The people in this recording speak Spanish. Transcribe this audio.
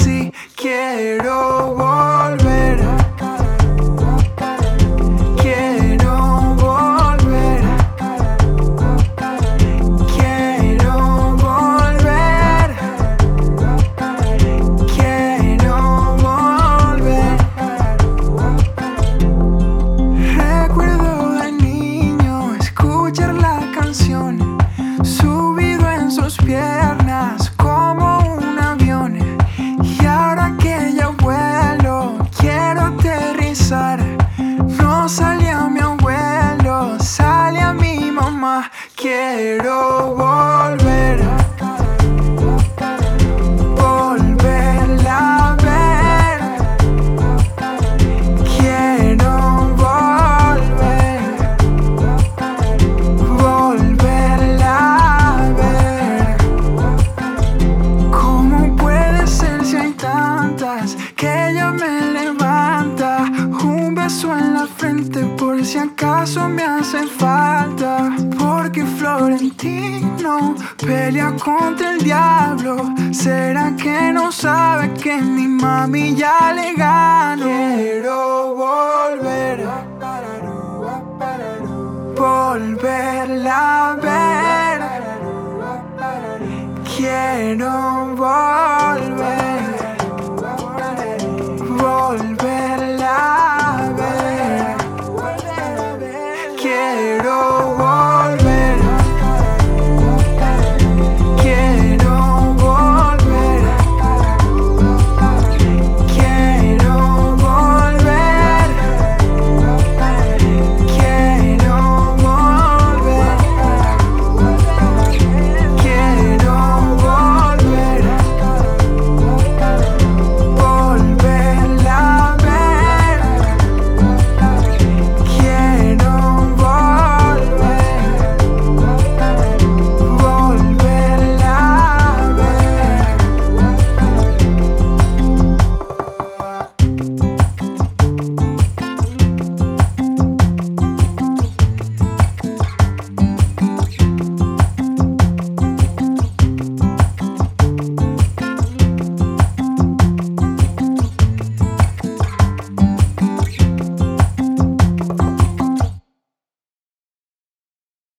sí quiero volver. Quiero volver. Quiero volver. Quiero volver. Recuerdo de niño escuchar la canción, subido en sus piernas como un avión. Y ahora que ya vuelo, quiero aterrizar. No sale a mi abuelo, sale a mi mamá. Quiero volver. Volverla a ver. Quiero volver. Volverla a ver. ¿Cómo puede ser si hay tantas que ella me levanta? Un beso en la frente por si acaso me hace falta. Porque Florentino pelea contra el diablo. ¿Será que no sabe que mi mami ya le ganó? Quiero volver. Volverla a ver. Quiero volver.